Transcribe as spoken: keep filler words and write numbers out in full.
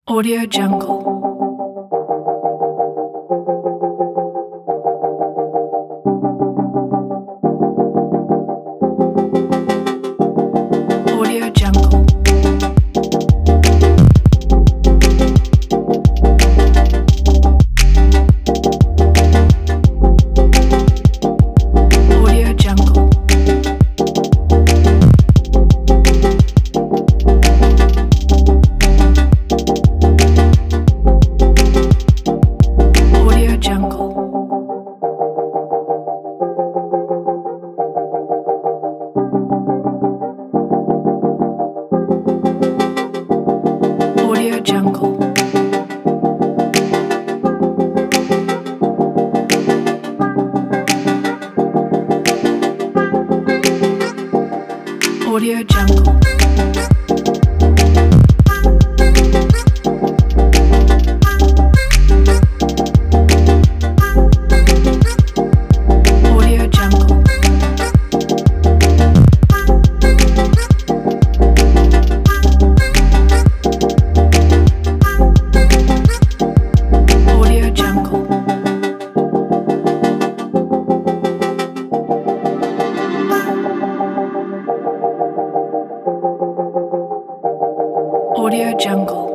Audio Jungle. Audio Jungle. Audio Jungle. Audio Jungle. Audio Jungle. Audio Jungle. Audio Jungle. Audio Jungle. Audio Jungle.